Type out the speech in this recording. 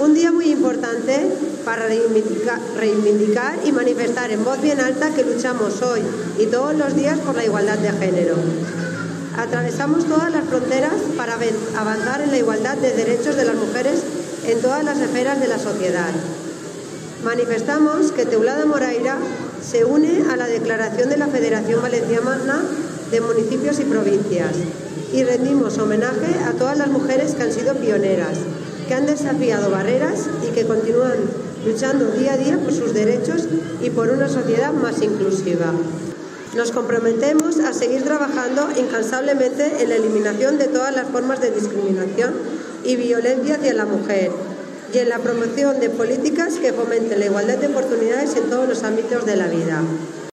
Un día muy importante para reivindicar y manifestar en voz bien alta que luchamos hoy y todos los días por la igualdad de género. Atravesamos todas las fronteras para avanzar en la igualdad de derechos de las mujeres en todas las esferas de la sociedad. Manifestamos que Teulada Moraira se une a la declaración de la Federación Valenciana de Municipios y Provincias y rendimos homenaje a todas las mujeres que han sido pioneras, que han desafiado barreras y que continúan luchando día a día por sus derechos y por una sociedad más inclusiva. Nos comprometemos a seguir trabajando incansablemente en la eliminación de todas las formas de discriminación y violencia hacia la mujer y en la promoción de políticas que fomenten la igualdad de oportunidades en todos los ámbitos de la vida.